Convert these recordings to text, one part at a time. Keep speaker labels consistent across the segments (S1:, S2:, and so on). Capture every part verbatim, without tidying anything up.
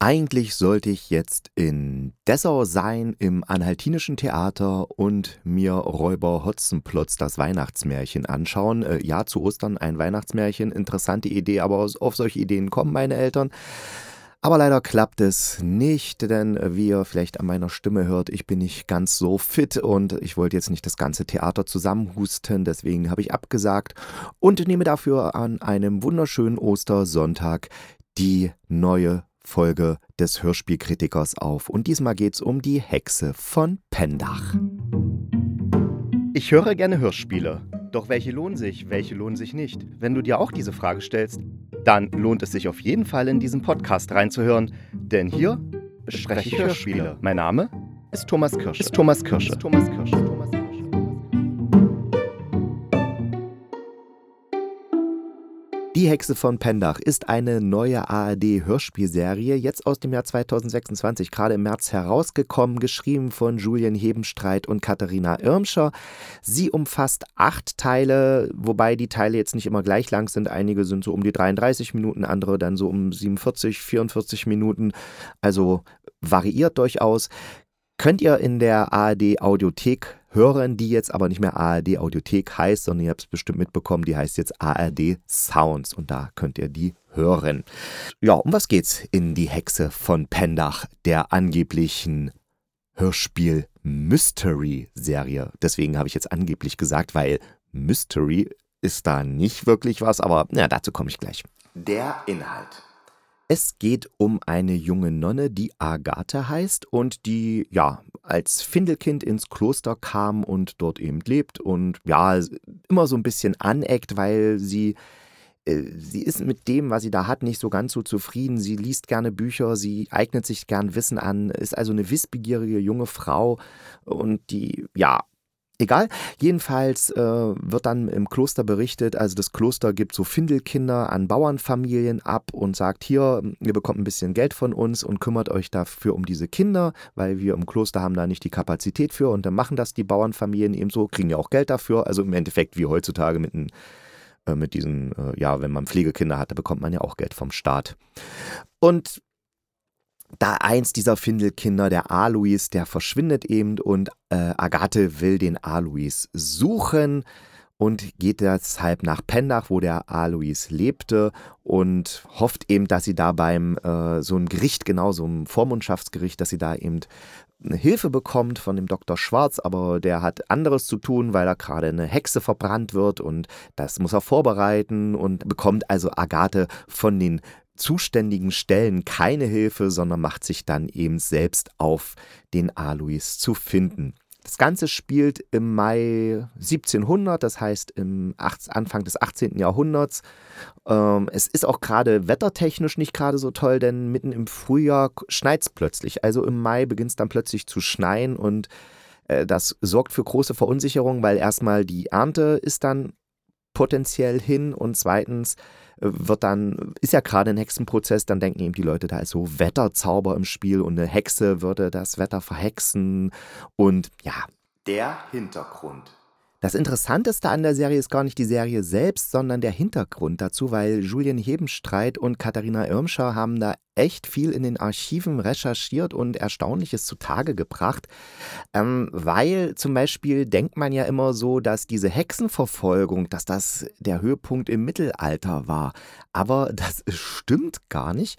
S1: Eigentlich sollte ich jetzt in Dessau sein im Anhaltinischen Theater und mir Räuber Hotzenplotz das Weihnachtsmärchen anschauen. Äh, ja, zu Ostern ein Weihnachtsmärchen, interessante Idee, aber aus- auf solche Ideen kommen meine Eltern. Aber leider klappt es nicht, denn äh, wie ihr vielleicht an meiner Stimme hört, ich bin nicht ganz so fit und ich wollte jetzt nicht das ganze Theater zusammenhusten, deswegen habe ich abgesagt und nehme dafür an einem wunderschönen Ostersonntag die neue Folge des Hörspielkritikers auf. Und diesmal geht's um die Hexe von Pendach. Ich höre gerne Hörspiele. Doch welche lohnen sich, welche lohnen sich nicht? Wenn du dir auch diese Frage stellst, dann lohnt es sich auf jeden Fall in diesen Podcast reinzuhören, denn hier bespreche ich Hörspiele. Mein Name ist Thomas Kirsche. Ist Thomas Kirsche. Ist Thomas Kirsche. Thomas Kirsche. Die Hexe von Pendach ist eine neue A R D-Hörspielserie, jetzt aus dem Jahr zweitausendsechsundzwanzig, gerade im März herausgekommen, geschrieben von Julian Hebenstreit und Katharina Irmscher. Sie umfasst acht Teile, wobei die Teile jetzt nicht immer gleich lang sind. Einige sind so um die dreiunddreißig Minuten, andere dann so um siebenundvierzig, vierundvierzig Minuten, also variiert durchaus. Könnt ihr in der A R D-Audiothek hören, die jetzt aber nicht mehr A R D-Audiothek heißt, sondern ihr habt es bestimmt mitbekommen, die heißt jetzt A R D-Sounds und da könnt ihr die hören. Ja, um was geht's in die Hexe von Pendach, der angeblichen Hörspiel-Mystery-Serie? Deswegen habe ich jetzt angeblich gesagt, weil Mystery ist da nicht wirklich was, aber ja, dazu komme ich gleich. Der Inhalt. Es geht um eine junge Nonne, die Agathe heißt und die, ja, als Findelkind ins Kloster kam und dort eben lebt und, ja, immer so ein bisschen aneckt, weil sie, äh, sie ist mit dem, was sie da hat, nicht so ganz so zufrieden. Sie liest gerne Bücher, sie eignet sich gern Wissen an, ist also eine wissbegierige junge Frau und die, ja, egal, jedenfalls äh, wird dann im Kloster berichtet, also das Kloster gibt so Findelkinder an Bauernfamilien ab und sagt, hier, ihr bekommt ein bisschen Geld von uns und kümmert euch dafür um diese Kinder, weil wir im Kloster haben da nicht die Kapazität für und dann machen das die Bauernfamilien eben so, kriegen ja auch Geld dafür, also im Endeffekt wie heutzutage mit, ein, äh, mit diesen, äh, ja, wenn man Pflegekinder hat, da bekommt man ja auch Geld vom Staat. Und da eins dieser Findelkinder, der Alois, der verschwindet eben und äh, Agathe will den Alois suchen und geht deshalb nach Pendach, wo der Alois lebte und hofft eben, dass sie da beim äh, so einem Gericht, genau so einem Vormundschaftsgericht, dass sie da eben eine Hilfe bekommt von dem Doktor Schwarz, aber der hat anderes zu tun, weil da gerade eine Hexe verbrannt wird und das muss er vorbereiten und bekommt also Agathe von den zuständigen Stellen keine Hilfe, sondern macht sich dann eben selbst auf, den Alois zu finden. Das Ganze spielt im Mai siebzehnhundert, das heißt im Anfang des achtzehnten. Jahrhunderts. Ähm, es ist auch gerade wettertechnisch nicht gerade so toll, denn mitten im Frühjahr schneit es plötzlich. Also im Mai beginnt es dann plötzlich zu schneien und äh, das sorgt für große Verunsicherung, weil erstmal die Ernte ist dann potenziell hin und zweitens wird dann, ist ja gerade ein Hexenprozess, dann denken eben die Leute, da ist so Wetterzauber im Spiel und eine Hexe würde das Wetter verhexen und ja. Der Hintergrund. Das Interessanteste an der Serie ist gar nicht die Serie selbst, sondern der Hintergrund dazu, weil Julian Hebenstreit und Katharina Irmscher haben da echt viel in den Archiven recherchiert und Erstaunliches zutage gebracht, ähm, weil zum Beispiel denkt man ja immer so, dass diese Hexenverfolgung, dass das der Höhepunkt im Mittelalter war, aber das stimmt gar nicht,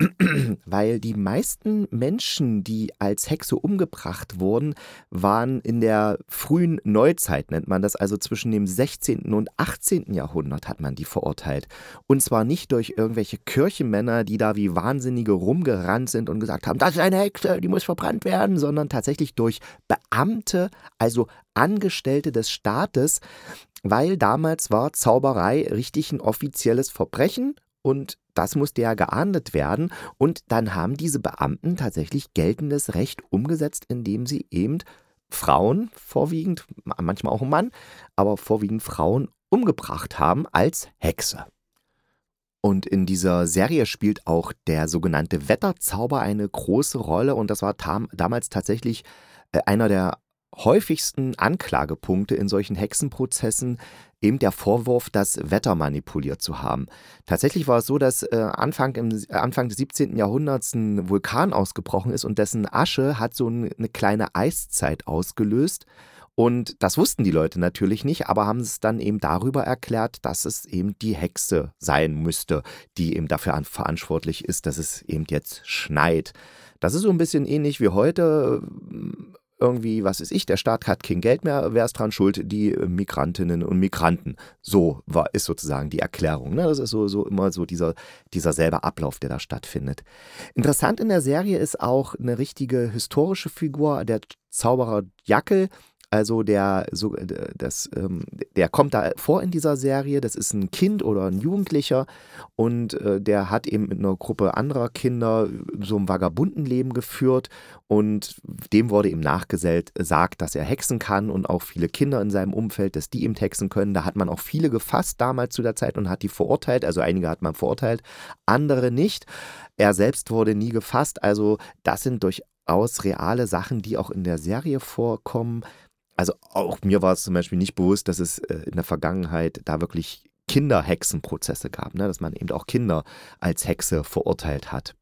S1: weil die meisten Menschen, die als Hexe umgebracht wurden, waren in der frühen Neuzeit, nennt man das, also zwischen dem sechzehnten und achtzehnten. Jahrhundert hat man die verurteilt. Und zwar nicht durch irgendwelche Kirchenmänner, die da wie Wahnsinnige rumgerannt sind und gesagt haben, das ist eine Hexe, die muss verbrannt werden, sondern tatsächlich durch Beamte, also Angestellte des Staates, weil damals war Zauberei richtig ein offizielles Verbrechen und das musste ja geahndet werden. Und dann haben diese Beamten tatsächlich geltendes Recht umgesetzt, indem sie eben Frauen vorwiegend, manchmal auch ein Mann, aber vorwiegend Frauen umgebracht haben als Hexe. Und in dieser Serie spielt auch der sogenannte Wetterzauber eine große Rolle und das war tam- damals tatsächlich äh, einer der häufigsten Anklagepunkte in solchen Hexenprozessen eben der Vorwurf, das Wetter manipuliert zu haben. Tatsächlich war es so, dass äh, Anfang, im, äh, Anfang des siebzehnten. Jahrhunderts ein Vulkan ausgebrochen ist und dessen Asche hat so ein, eine kleine Eiszeit ausgelöst. Und das wussten die Leute natürlich nicht, aber haben es dann eben darüber erklärt, dass es eben die Hexe sein müsste, die eben dafür verantwortlich ist, dass es eben jetzt schneit. Das ist so ein bisschen ähnlich wie heute. Irgendwie, was weiß ich, der Staat hat kein Geld mehr, wer ist dran schuld? Die Migrantinnen und Migranten. So war, ist sozusagen die Erklärung. Ne? Das ist so, so immer so dieser, dieser selbe Ablauf, der da stattfindet. Interessant in der Serie ist auch eine richtige historische Figur, der Zauberer Jackal. Also der, so, das, ähm, der kommt da vor in dieser Serie, das ist ein Kind oder ein Jugendlicher und äh, der hat eben mit einer Gruppe anderer Kinder so ein Vagabundenleben geführt und dem wurde ihm nachgesellt, sagt, dass er hexen kann und auch viele Kinder in seinem Umfeld, dass die ihm hexen können. Da hat man auch viele gefasst damals zu der Zeit und hat die verurteilt, also einige hat man verurteilt, andere nicht. Er selbst wurde nie gefasst, also das sind durchaus reale Sachen, die auch in der Serie vorkommen. Also auch mir war es zum Beispiel nicht bewusst, dass es äh, in der Vergangenheit da wirklich Kinderhexenprozesse gab, ne? Dass man eben auch Kinder als Hexe verurteilt hat.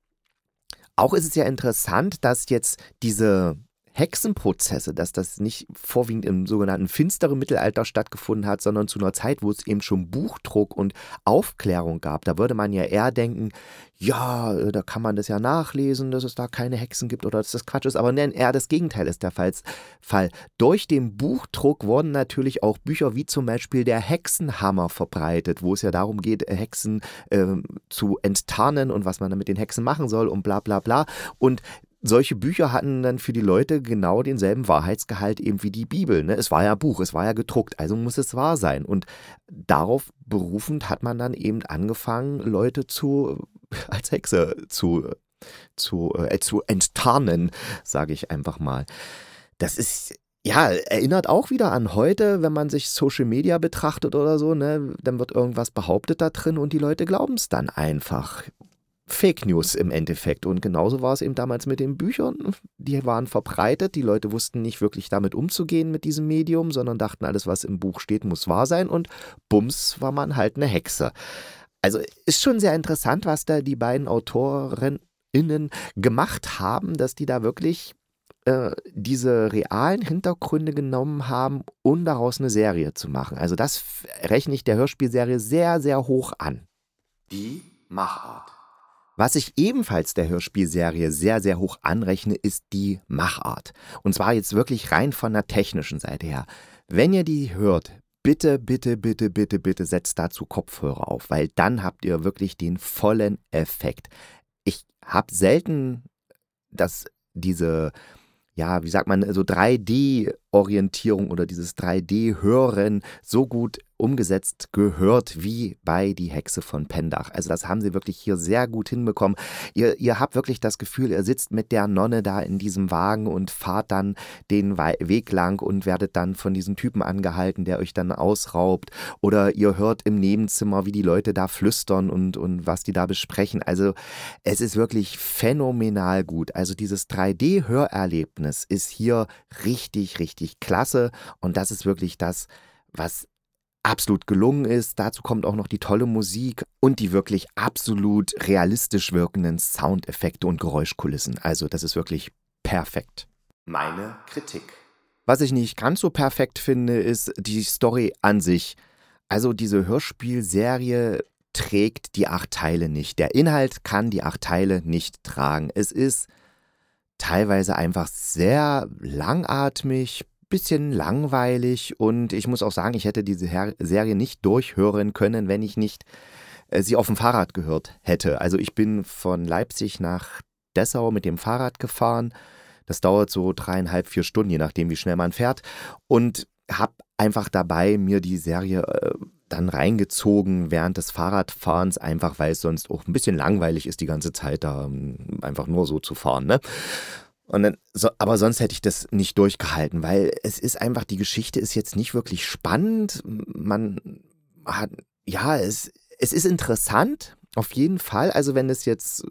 S1: Auch ist es ja interessant, dass jetzt diese Hexenprozesse, dass das nicht vorwiegend im sogenannten finsteren Mittelalter stattgefunden hat, sondern zu einer Zeit, wo es eben schon Buchdruck und Aufklärung gab. Da würde man ja eher denken, ja, da kann man das ja nachlesen, dass es da keine Hexen gibt oder dass das Quatsch ist. Aber nein, eher das Gegenteil ist der Fall. Durch den Buchdruck wurden natürlich auch Bücher wie zum Beispiel der Hexenhammer verbreitet, wo es ja darum geht, Hexen äh, zu enttarnen und was man dann mit den Hexen machen soll und bla bla bla. Und solche Bücher hatten dann für die Leute genau denselben Wahrheitsgehalt eben wie die Bibel. Ne? Es war ja Buch, es war ja gedruckt, also muss es wahr sein. Und darauf berufend hat man dann eben angefangen, Leute zu als Hexe zu, zu, äh, zu enttarnen, sage ich einfach mal. Das ist ja, erinnert auch wieder an heute, wenn man sich Social Media betrachtet oder so, ne? Dann wird irgendwas behauptet da drin und die Leute glauben es dann einfach. Fake News im Endeffekt. Und genauso war es eben damals mit den Büchern. Die waren verbreitet. Die Leute wussten nicht wirklich damit umzugehen mit diesem Medium, sondern dachten, alles, was im Buch steht, muss wahr sein. Und bums, war man halt eine Hexe. Also ist schon sehr interessant, was da die beiden AutorInnen gemacht haben, dass die da wirklich äh, diese realen Hintergründe genommen haben, um daraus eine Serie zu machen. Also das rechne ich der Hörspielserie sehr, sehr hoch an.
S2: Die Machart.
S1: Was ich ebenfalls der Hörspielserie sehr, sehr hoch anrechne, ist die Machart. Und zwar jetzt wirklich rein von der technischen Seite her. Wenn ihr die hört, bitte, bitte, bitte, bitte, bitte setzt dazu Kopfhörer auf, weil dann habt ihr wirklich den vollen Effekt. Ich habe selten das, diese, ja, wie sagt man, so drei D-Orientierung oder dieses drei D-Hören so gut umgesetzt gehört wie bei Die Hexe von Pendach. Also das haben sie wirklich hier sehr gut hinbekommen. Ihr, ihr habt wirklich das Gefühl, ihr sitzt mit der Nonne da in diesem Wagen und fahrt dann den Weg lang und werdet dann von diesem Typen angehalten, der euch dann ausraubt. Oder ihr hört im Nebenzimmer, wie die Leute da flüstern und, und was die da besprechen. Also es ist wirklich phänomenal gut. Also dieses drei D-Hörerlebnis ist hier richtig, richtig klasse. Und das ist wirklich das, was absolut gelungen ist. Dazu kommt auch noch die tolle Musik und die wirklich absolut realistisch wirkenden Soundeffekte und Geräuschkulissen. Also das ist wirklich perfekt.
S2: Meine Kritik.
S1: Was ich nicht ganz so perfekt finde, ist die Story an sich. Also diese Hörspielserie trägt die acht Teile nicht. Der Inhalt kann die acht Teile nicht tragen. Es ist teilweise einfach sehr langatmig, bisschen langweilig und ich muss auch sagen, ich hätte diese Her- Serie nicht durchhören können, wenn ich nicht äh, sie auf dem Fahrrad gehört hätte. Also ich bin von Leipzig nach Dessau mit dem Fahrrad gefahren. Das dauert so dreieinhalb, vier Stunden, je nachdem, wie schnell man fährt. Und habe einfach dabei mir die Serie äh, dann reingezogen während des Fahrradfahrens, einfach weil es sonst auch ein bisschen langweilig ist, die ganze Zeit da um, einfach nur so zu fahren, ne? Und dann, so, aber sonst hätte ich das nicht durchgehalten, weil es ist einfach, die Geschichte ist jetzt nicht wirklich spannend. Man hat, ja, es, es ist interessant, auf jeden Fall. Also wenn es jetzt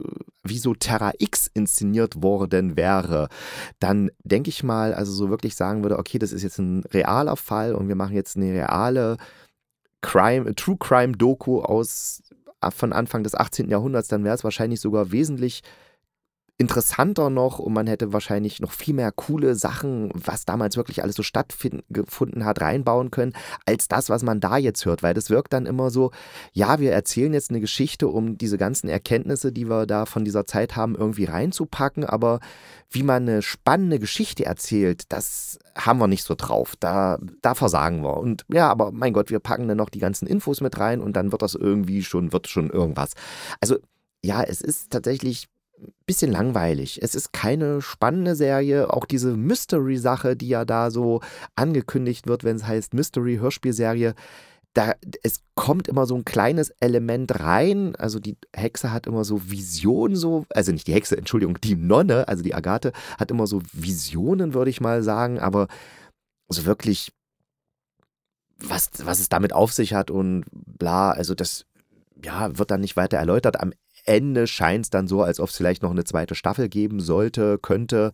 S1: wie so Terra X inszeniert worden wäre, dann denke ich mal, also so wirklich sagen würde, okay, das ist jetzt ein realer Fall und wir machen jetzt eine reale Crime, True Crime Doku aus von Anfang des achtzehnten. Jahrhunderts, dann wäre es wahrscheinlich sogar wesentlich interessanter noch und man hätte wahrscheinlich noch viel mehr coole Sachen, was damals wirklich alles so stattgefunden hat, reinbauen können, als das, was man da jetzt hört, weil das wirkt dann immer so, ja, wir erzählen jetzt eine Geschichte, um diese ganzen Erkenntnisse, die wir da von dieser Zeit haben, irgendwie reinzupacken, aber wie man eine spannende Geschichte erzählt, das haben wir nicht so drauf, da, da versagen wir und ja, aber mein Gott, wir packen dann noch die ganzen Infos mit rein und dann wird das irgendwie schon, wird schon irgendwas. Also ja, es ist tatsächlich bisschen langweilig. Es ist keine spannende Serie. Auch diese Mystery-Sache, die ja da so angekündigt wird, wenn es heißt Mystery-Hörspielserie, da, es kommt immer so ein kleines Element rein. Also die Hexe hat immer so Visionen, so, also nicht die Hexe, Entschuldigung, die Nonne, also die Agathe, hat immer so Visionen, würde ich mal sagen, aber so wirklich, was, was es damit auf sich hat und bla, also das ja, wird dann nicht weiter erläutert. Am Ende scheint es dann so, als ob es vielleicht noch eine zweite Staffel geben sollte, könnte.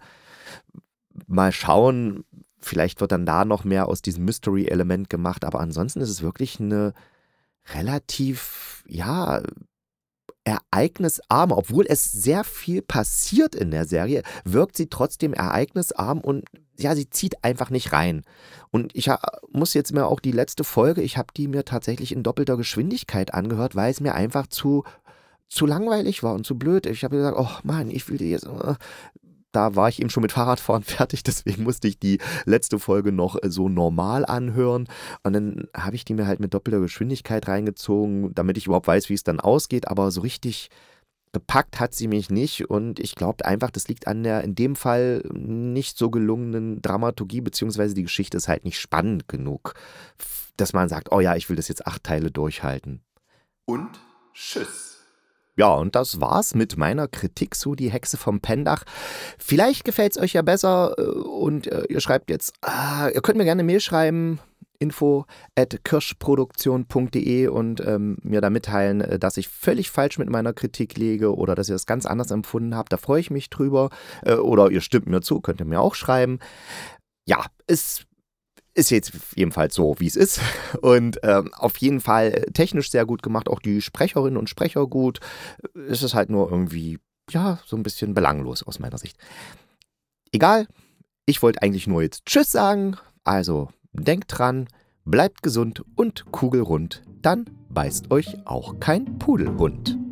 S1: Mal schauen, vielleicht wird dann da noch mehr aus diesem Mystery-Element gemacht, aber ansonsten ist es wirklich eine relativ, ja, ereignisarme, obwohl es sehr viel passiert in der Serie, wirkt sie trotzdem ereignisarm und ja, sie zieht einfach nicht rein. Und ich ha- muss jetzt mir auch die letzte Folge, ich habe die mir tatsächlich in doppelter Geschwindigkeit angehört, weil es mir einfach zu zu langweilig war und zu blöd. Ich habe gesagt, oh Mann, ich will die jetzt. Äh. Da war ich eben schon mit Fahrradfahren fertig, deswegen musste ich die letzte Folge noch so normal anhören. Und dann habe ich die mir halt mit doppelter Geschwindigkeit reingezogen, damit ich überhaupt weiß, wie es dann ausgeht. Aber so richtig gepackt hat sie mich nicht. Und ich glaube einfach, das liegt an der in dem Fall nicht so gelungenen Dramaturgie, beziehungsweise die Geschichte ist halt nicht spannend genug, dass man sagt, oh ja, ich will das jetzt acht Teile durchhalten.
S2: Und tschüss.
S1: Ja, und das war's mit meiner Kritik zu Die Hexe vom Pendach. Vielleicht gefällt's euch ja besser äh, und äh, ihr schreibt jetzt, ah, ihr könnt mir gerne eine Mail schreiben, info at kirschproduktion punkt de und ähm, mir da mitteilen, äh, dass ich völlig falsch mit meiner Kritik liege oder dass ihr das ganz anders empfunden habt. Da freue ich mich drüber. Äh, oder ihr stimmt mir zu, könnt ihr mir auch schreiben. Ja, es ist jetzt jedenfalls so, wie es ist. Und ähm, auf jeden Fall technisch sehr gut gemacht, auch die Sprecherinnen und Sprecher gut. Es ist halt nur irgendwie, ja, so ein bisschen belanglos aus meiner Sicht. Egal, ich wollte eigentlich nur jetzt Tschüss sagen. Also denkt dran, bleibt gesund und kugelrund. Dann beißt euch auch kein Pudelhund.